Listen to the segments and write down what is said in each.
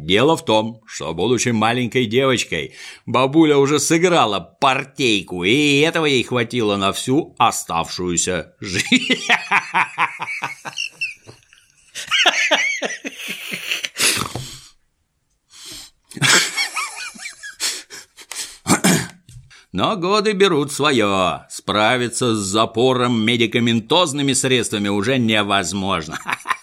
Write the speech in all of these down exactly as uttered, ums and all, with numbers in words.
Дело в том, что, будучи маленькой девочкой, бабуля уже сыграла партейку, и этого ей хватило на всю оставшуюся жизнь. Но годы берут свое. Справиться с запором медикаментозными средствами уже невозможно.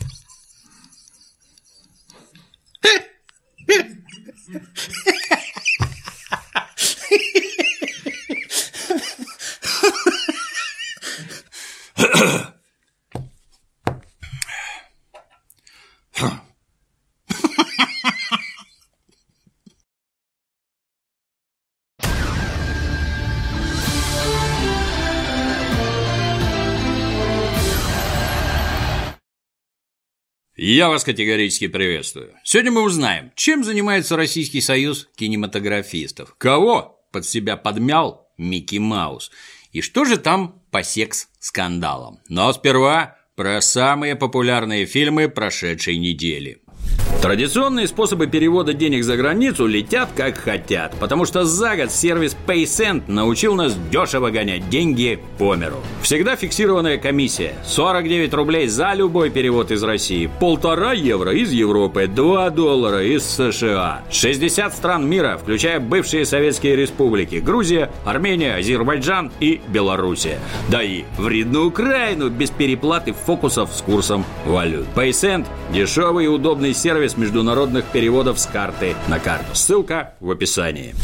Я вас категорически приветствую. Сегодня мы узнаем, чем занимается Российский союз кинематографистов, кого под себя подмял Микки Маус и что же там по секс-скандалам. Но сперва про самые популярные фильмы прошедшей недели. Традиционные способы перевода денег за границу летят как хотят, потому что за год сервис PaySend научил нас дешево гонять деньги по миру. Всегда фиксированная комиссия – сорок девять рублей за любой перевод из России, полтора евро из Европы, два доллара из США. шестьдесят стран мира, включая бывшие советские республики – Грузия, Армения, Азербайджан и Белоруссия. Да и вредную Украину без переплаты фокусов с курсом валют. PaySend – дешевый и удобный сервис международных переводов с карты на карту. Ссылка в описании.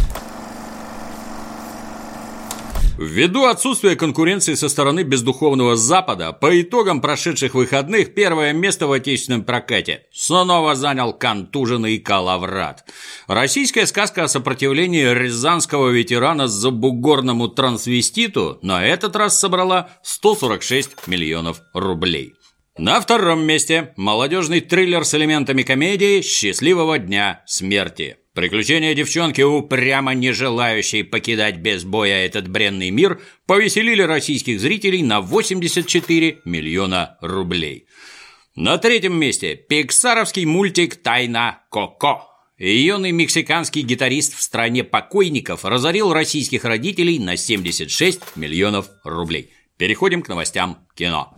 Ввиду отсутствия конкуренции со стороны бездуховного Запада, по итогам прошедших выходных первое место в отечественном прокате снова занял контуженный Калаврат. Российская сказка о сопротивлении рязанского ветерана забугорному трансвеститу на этот раз собрала сто сорок шесть миллионов рублей. На втором месте молодежный триллер с элементами комедии «Счастливого дня смерти». Приключения девчонки, упрямо не желающей покидать без боя этот бренный мир, повеселили российских зрителей на восемьдесят четыре миллиона рублей. На третьем месте пиксаровский мультик «Тайна Коко». Юный мексиканский гитарист в стране покойников разорил российских родителей на семьдесят шесть миллионов рублей. Переходим к новостям кино.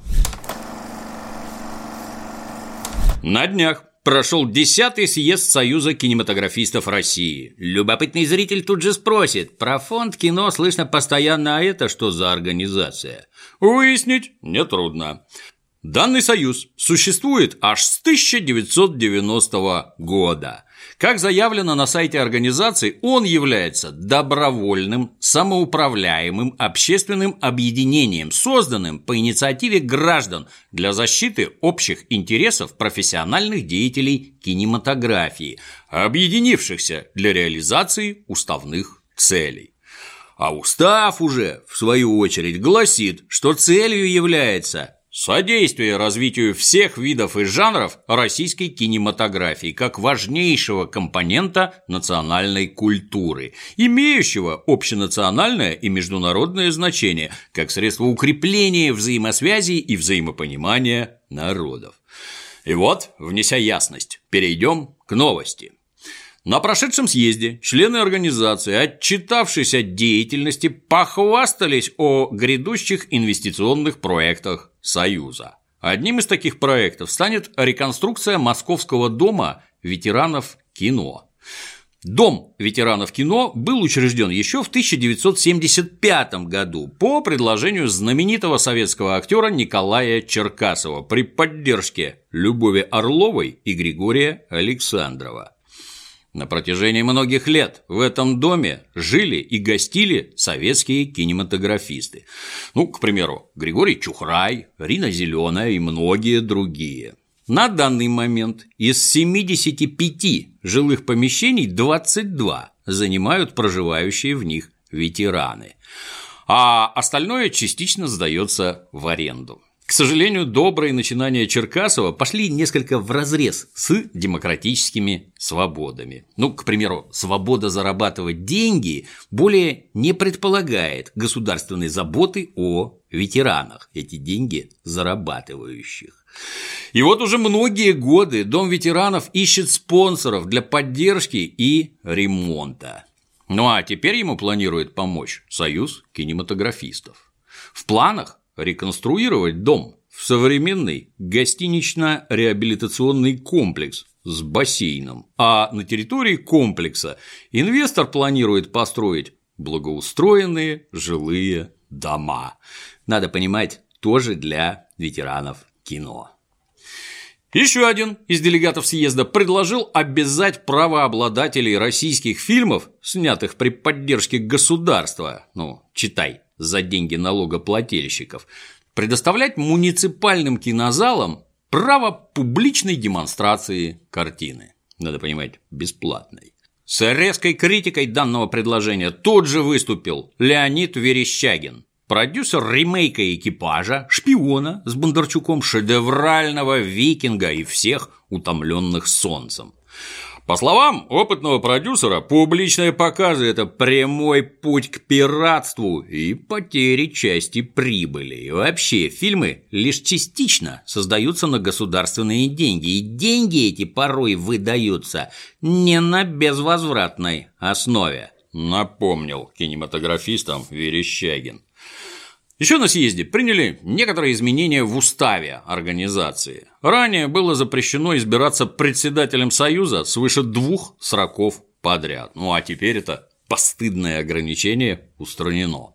На днях прошел десятый съезд Союза кинематографистов России. Любопытный зритель тут же спросит: про фонд кино слышно постоянно, а это что за организация? Выяснить нетрудно. Данный союз существует аж с тысяча девятьсот девяностого года. Как заявлено на сайте организации, он является добровольным, самоуправляемым общественным объединением, созданным по инициативе граждан для защиты общих интересов профессиональных деятелей кинематографии, объединившихся для реализации уставных целей. А устав уже, в свою очередь, гласит, что целью является содействие развитию всех видов и жанров российской кинематографии как важнейшего компонента национальной культуры, имеющего общенациональное и международное значение как средство укрепления взаимосвязи и взаимопонимания народов. И вот, внеся ясность, перейдем к новости. На прошедшем съезде члены организации, отчитавшись о деятельности, похвастались о грядущих инвестиционных проектах Союза. Одним из таких проектов станет реконструкция Московского дома ветеранов кино. Дом ветеранов кино был учрежден еще в тысяча девятьсот семьдесят пятом году по предложению знаменитого советского актера Николая Черкасова при поддержке Любови Орловой и Григория Александрова. На протяжении многих лет в этом доме жили и гостили советские кинематографисты. Ну, к примеру, Григорий Чухрай, Рина Зелёная и многие другие. На данный момент из семидесяти пяти жилых помещений двадцать два занимают проживающие в них ветераны, а остальное частично сдается в аренду. К сожалению, добрые начинания Черкасова пошли несколько вразрез с демократическими свободами. Ну, к примеру, свобода зарабатывать деньги более не предполагает государственной заботы о ветеранах, эти деньги зарабатывающих. И вот уже многие годы Дом ветеранов ищет спонсоров для поддержки и ремонта. Ну а теперь ему планирует помочь Союз кинематографистов. В планах реконструировать дом в современный гостинично-реабилитационный комплекс с бассейном, а на территории комплекса инвестор планирует построить благоустроенные жилые дома. Надо понимать, тоже для ветеранов кино. Еще один из делегатов съезда предложил обязать правообладателей российских фильмов, снятых при поддержке государства, ну, читай, за деньги налогоплательщиков, предоставлять муниципальным кинозалам право публичной демонстрации картины. Надо понимать, бесплатной. С резкой критикой данного предложения тут же выступил Леонид Верещагин, продюсер ремейка «Экипажа», «Шпиона» с Бондарчуком, шедеврального «Викинга» и всех утомленных солнцем. По словам опытного продюсера, публичные показы – это прямой путь к пиратству и потере части прибыли. И вообще, фильмы лишь частично создаются на государственные деньги, и деньги эти порой выдаются не на безвозвратной основе, напомнил кинематографистам Верещагин. Еще на съезде приняли некоторые изменения в уставе организации. Ранее было запрещено избираться председателем Союза свыше двух сроков подряд. Ну а теперь это постыдное ограничение устранено.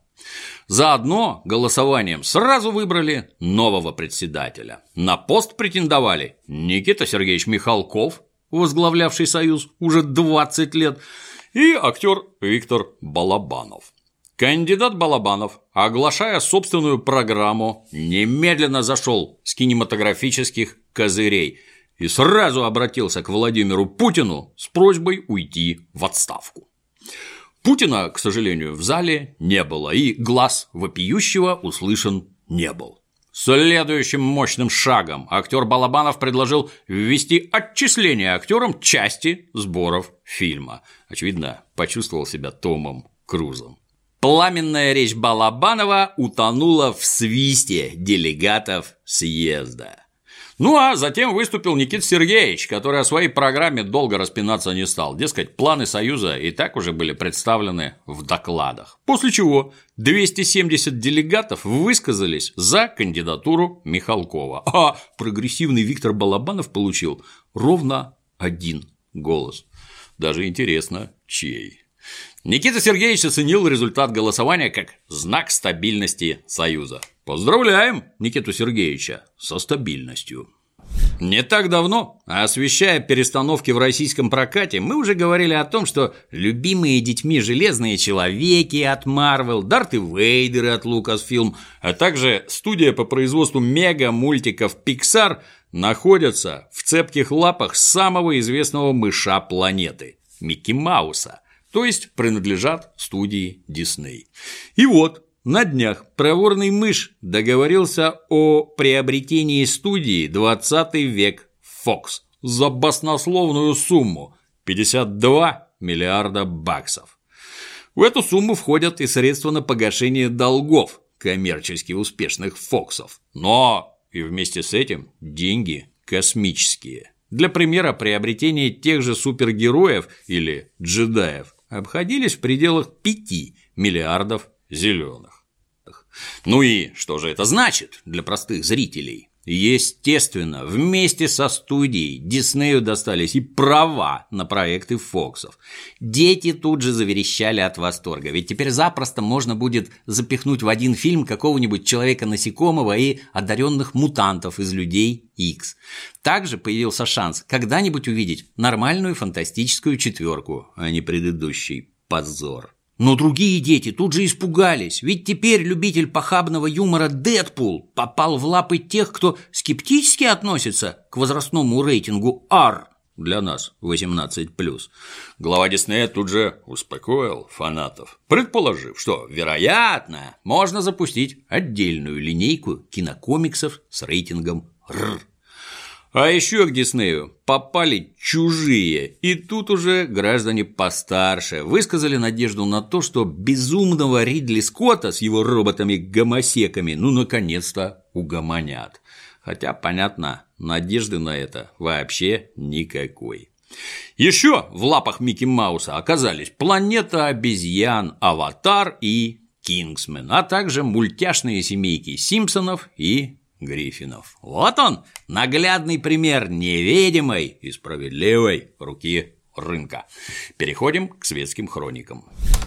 Заодно голосованием сразу выбрали нового председателя. На пост претендовали Никита Сергеевич Михалков, возглавлявший Союз уже двадцать лет, и актер Виктор Балабанов. Кандидат Балабанов, оглашая собственную программу, немедленно зашел с кинематографических козырей и сразу обратился к Владимиру Путину с просьбой уйти в отставку. Путина, к сожалению, в зале не было, и глас вопиющего услышан не был. Следующим мощным шагом актер Балабанов предложил ввести отчисление актерам части сборов фильма. Очевидно, почувствовал себя Томом Крузом. Пламенная речь Балабанова утонула в свисте делегатов съезда. Ну а затем выступил Никита Сергеевич, который о своей программе долго распинаться не стал. Дескать, планы Союза и так уже были представлены в докладах. После чего двести семьдесят делегатов высказались за кандидатуру Михалкова, а прогрессивный Виктор Балабанов получил ровно один голос. Даже интересно, чей. Никита Сергеевич оценил результат голосования как знак стабильности Союза. Поздравляем Никиту Сергеевича со стабильностью. Не так давно, освещая перестановки в российском прокате, мы уже говорили о том, что любимые детьми «Железные человеки» от Marvel, «Дарты Вейдеры» от Lucasfilm, а также студия по производству мега-мультиков Pixar находятся в цепких лапах самого известного мыша планеты – Микки Мауса, то есть принадлежат студии Disney. И вот, на днях проворный мышь договорился о приобретении студии «двадцатый век Fox» за баснословную сумму – пятьдесят два миллиарда баксов. В эту сумму входят и средства на погашение долгов коммерчески успешных Фоксов, но и вместе с этим деньги космические. Для примера, приобретение тех же супергероев или джедаев обходились в пределах пяти миллиардов зеленых. Ну и что же это значит для простых зрителей? Естественно, вместе со студией Диснею достались и права на проекты Фоксов. Дети тут же заверещали от восторга, ведь теперь запросто можно будет запихнуть в один фильм какого-нибудь Человека-насекомого и одаренных мутантов из Людей Икс. Также появился шанс когда-нибудь увидеть нормальную фантастическую четверку, а не предыдущий позор. Но другие дети тут же испугались, ведь теперь любитель похабного юмора Дэдпул попал в лапы тех, кто скептически относится к возрастному рейтингу ар. для нас восемнадцать плюс. Глава Диснея тут же успокоил фанатов, предположив, что, вероятно, можно запустить отдельную линейку кинокомиксов с рейтингом эр. А еще к Диснею попали чужие, и тут уже граждане постарше высказали надежду на то, что безумного Ридли Скотта с его роботами-гомосеками ну наконец-то угомонят. Хотя, понятно, надежды на это вообще никакой. Еще в лапах Микки Мауса оказались «Планета обезьян», «Аватар» и «Кингсмен», а также мультяшные семейки Симпсонов и Гриффинов. Вот он, наглядный пример невидимой и справедливой руки рынка. Переходим к светским хроникам.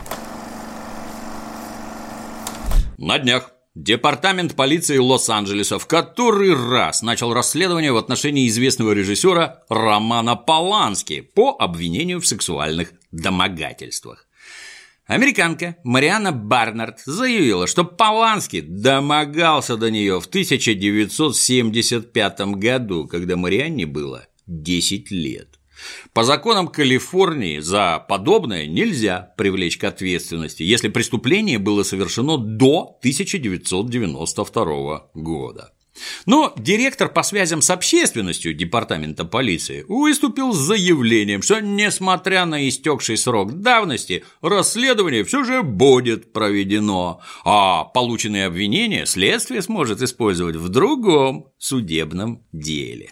На днях Департамент полиции Лос-Анджелеса в который раз начал расследование в отношении известного режиссера Романа Полански по обвинению в сексуальных домогательствах. Американка Марианна Барнард заявила, что Полански домогался до нее в тысяча девятьсот семьдесят пятом году, когда Марианне было десять лет. По законам Калифорнии за подобное нельзя привлечь к ответственности, если преступление было совершено до тысяча девятьсот девяносто второго года. Но директор по связям с общественностью департамента полиции выступил с заявлением, что, несмотря на истекший срок давности, расследование все же будет проведено, а полученные обвинения следствие сможет использовать в другом судебном деле.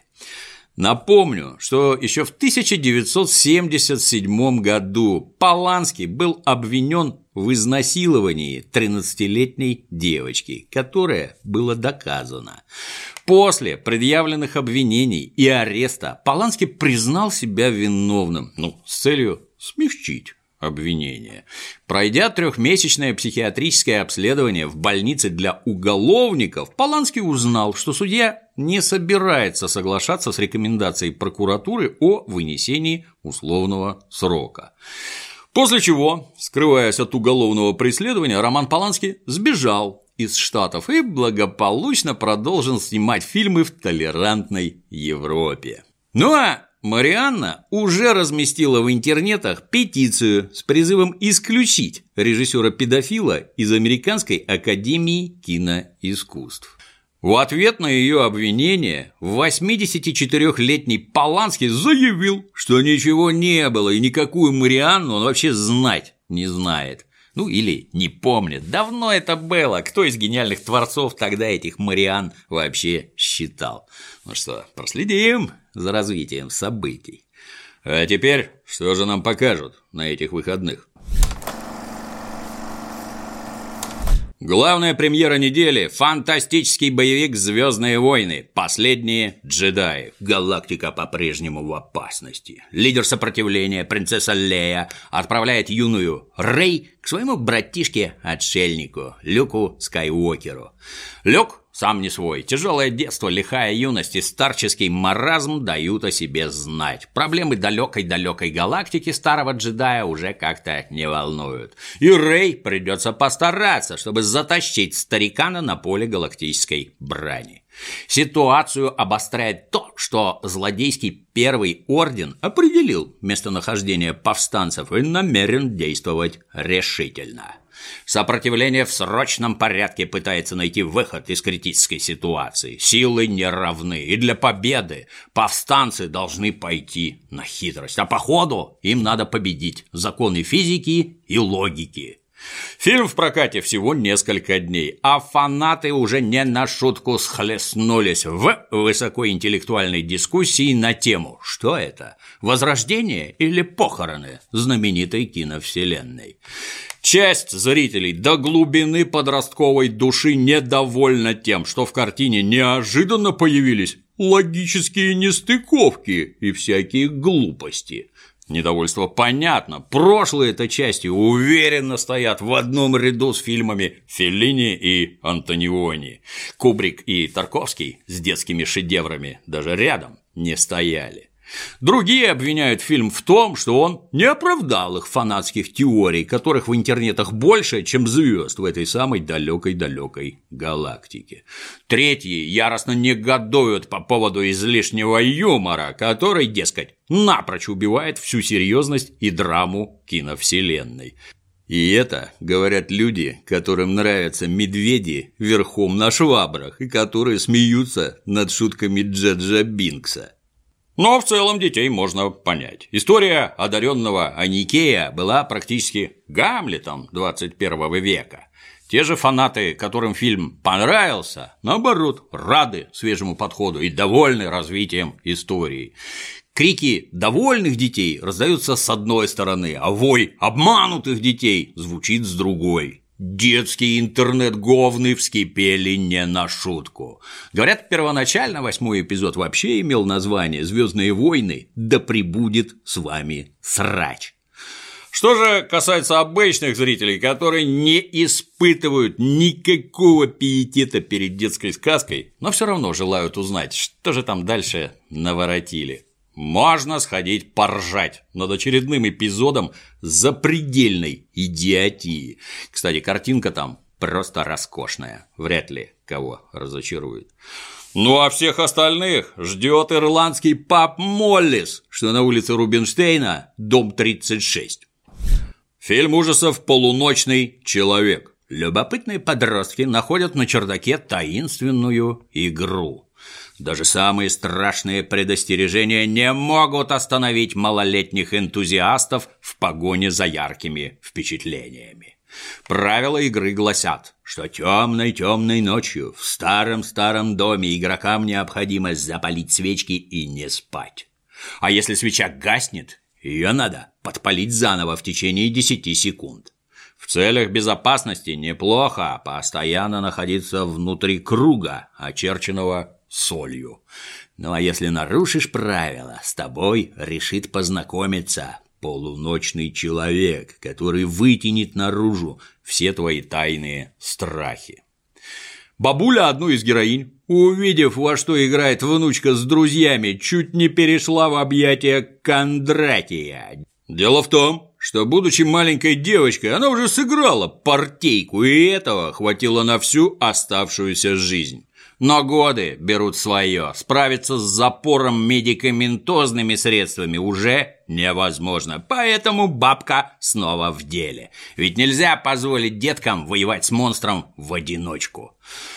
Напомню, что еще в тысяча девятьсот семьдесят седьмом году Полански был обвинен в изнасиловании тринадцатилетней девочки, которое было доказано. После предъявленных обвинений и ареста Полански признал себя виновным, ну, с целью смягчить обвинение. Пройдя трехмесячное психиатрическое обследование в больнице для уголовников, Полански узнал, что судья не собирается соглашаться с рекомендацией прокуратуры о вынесении условного срока. После чего, скрываясь от уголовного преследования, Роман Полански сбежал из Штатов и благополучно продолжил снимать фильмы в толерантной Европе. Ну а Марианна уже разместила в интернетах петицию с призывом исключить режиссера-педофила из Американской академии киноискусств. В ответ на ее обвинение восьмидесятичетырёхлетний Полански заявил, что ничего не было и никакую Марианну он вообще знать не знает. Ну или не помнит, давно это было, кто из гениальных творцов тогда этих Мариан вообще считал. Ну что, проследим за развитием событий. А теперь что же нам покажут на этих выходных? Главная премьера недели – фантастический боевик «Звездные войны. Последние джедаи». Галактика по-прежнему в опасности. Лидер сопротивления, принцесса Лея, отправляет юную Рей к своему братишке-отшельнику Люку Скайуокеру. Люк сам не свой. Тяжелое детство, лихая юность и старческий маразм дают о себе знать. Проблемы далекой-далекой галактики старого джедая уже как-то не волнуют. И Рей придется постараться, чтобы затащить старикана на поле галактической брани. Ситуацию обостряет то, что злодейский Первый Орден определил местонахождение повстанцев и намерен действовать решительно. Сопротивление в срочном порядке пытается найти выход из критической ситуации. Силы не равны, и для победы повстанцы должны пойти на хитрость. А по ходу им надо победить законы физики и логики. Фильм в прокате всего несколько дней, а фанаты уже не на шутку схлестнулись в высокоинтеллектуальной дискуссии на тему «Что это? Возрождение или похороны знаменитой киновселенной?». Часть зрителей до глубины подростковой души недовольна тем, что в картине неожиданно появились логические нестыковки и всякие глупости. Недовольство понятно, прошлые-то части уверенно стоят в одном ряду с фильмами Феллини и Антониони. Кубрик и Тарковский с детскими шедеврами даже рядом не стояли. Другие обвиняют фильм в том, что он не оправдал их фанатских теорий, которых в интернетах больше, чем звезд в этой самой далекой-далекой галактике. Третьи яростно негодуют по поводу излишнего юмора, который, дескать, напрочь убивает всю серьезность и драму киновселенной. И это говорят люди, которым нравятся медведи верхом на швабрах и которые смеются над шутками Джаджа Бинкса. Но в целом детей можно понять. История одаренного Аникея была практически Гамлетом двадцать первого века. Те же фанаты, которым фильм понравился, наоборот, рады свежему подходу и довольны развитием истории. Крики довольных детей раздаются с одной стороны, а вой обманутых детей звучит с другой. Детские интернет-говны вскипели не на шутку. Говорят, первоначально восьмой эпизод вообще имел название «Звездные войны. Да пребудет с вами срач». Что же касается обычных зрителей, которые не испытывают никакого пиетета перед детской сказкой, но все равно желают узнать, что же там дальше наворотили, можно сходить поржать над очередным эпизодом запредельной идиотии. Кстати, картинка там просто роскошная, вряд ли кого разочарует. Ну а всех остальных ждет ирландский паб Моллис, что на улице Рубинштейна, дом тридцать шесть. Фильм ужасов «Полуночный человек». Любопытные подростки находят на чердаке таинственную игру. Даже самые страшные предостережения не могут остановить малолетних энтузиастов в погоне за яркими впечатлениями. Правила игры гласят, что темной-темной ночью в старом-старом доме игрокам необходимо запалить свечки и не спать. А если свеча гаснет, ее надо подпалить заново в течение десяти секунд. В целях безопасности неплохо постоянно находиться внутри круга, очерченного солью. Ну а если нарушишь правила, с тобой решит познакомиться полуночный человек, который вытянет наружу все твои тайные страхи. Бабуля, одну из героинь, увидев, во что играет внучка с друзьями, чуть не перешла в объятия Кондратия. Дело в том, что, будучи маленькой девочкой, она уже сыграла партейку, и этого хватило на всю оставшуюся жизнь. Но годы берут свое. Справиться с запором медикаментозными средствами уже невозможно. Поэтому бабка снова в деле. Ведь нельзя позволить деткам воевать с монстром в одиночку.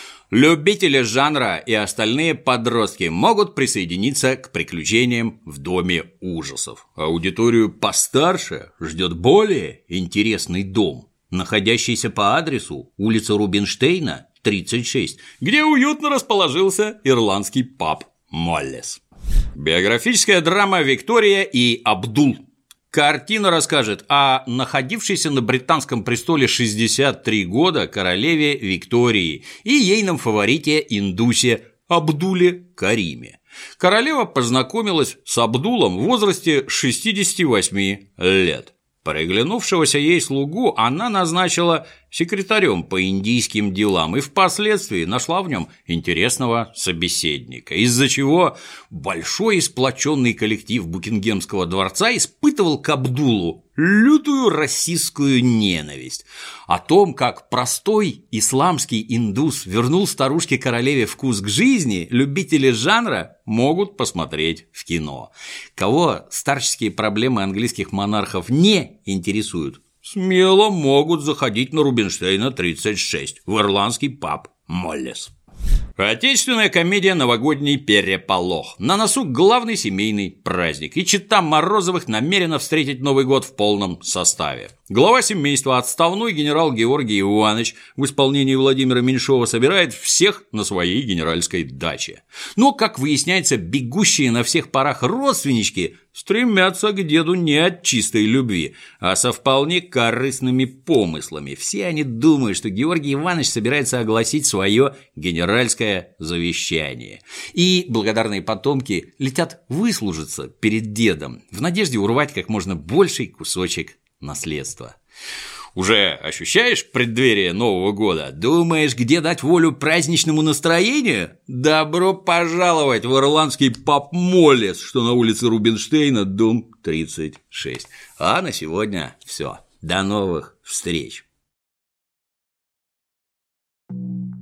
Любители жанра и остальные подростки могут присоединиться к приключениям в доме ужасов. Аудиторию постарше ждет более интересный дом, находящийся по адресу улица Рубинштейна, тридцать шесть, где уютно расположился ирландский паб Моллис. Биографическая драма «Виктория и Абдул». Картина расскажет о находившейся на британском престоле шестьдесят три года королеве Виктории и ейном фаворите индусе Абдуле Кариме. Королева познакомилась с Абдулом в возрасте шестидесяти восьми лет. Приглянувшегося ей слугу она назначила секретарем по индийским делам и впоследствии нашла в нем интересного собеседника, из-за чего большой и сплоченный коллектив Букингемского дворца испытывал к Абдулу лютую расистскую ненависть. О том, как простой исламский индус вернул старушке-королеве вкус к жизни, любители жанра могут посмотреть в кино. Кого старческие проблемы английских монархов не интересуют, смело могут заходить на Рубинштейна тридцать шесть в ирландский паб Моллис. Отечественная комедия «Новогодний переполох». На носу главный семейный праздник, и чета Морозовых намерена встретить Новый год в полном составе. Глава семейства, отставной генерал Георгий Иванович, в исполнении Владимира Меньшова, собирает всех на своей генеральской даче. Но, как выясняется, бегущие на всех парах родственнички стремятся к деду не от чистой любви, а со вполне корыстными помыслами. Все они думают, что Георгий Иванович собирается огласить свое генеральское завещание. И благодарные потомки летят выслужиться перед дедом в надежде урвать как можно больший кусочек наследства. Уже ощущаешь преддверие Нового года? Думаешь, где дать волю праздничному настроению? Добро пожаловать в ирландский паб-моллес, что на улице Рубинштейна, дом тридцать шесть. А на сегодня все. До новых встреч.